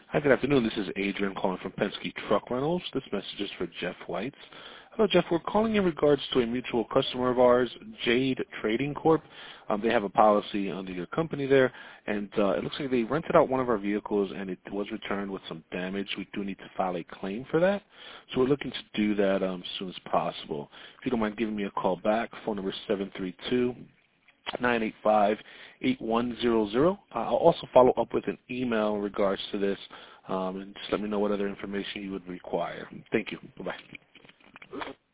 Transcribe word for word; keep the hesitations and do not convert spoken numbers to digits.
Hi, good afternoon. This is Adrian calling from Penske Truck Rentals. This message is for Jeff White. Hello, Jeff. We're calling in regards to a mutual customer of ours, Jade Trading Corp. Um, they have a policy under your company there, and uh, it looks like they rented out one of our vehicles, and it was returned with some damage. We do need to file a claim for that, so we're looking to do that um, as soon as possible. If you don't mind giving me a call back, phone number is seven three two, nine eight five, eight one zero zero. Uh, I'll also follow up with an email in regards to this, um, and just let me know what other information you would require. Thank you. Bye-bye.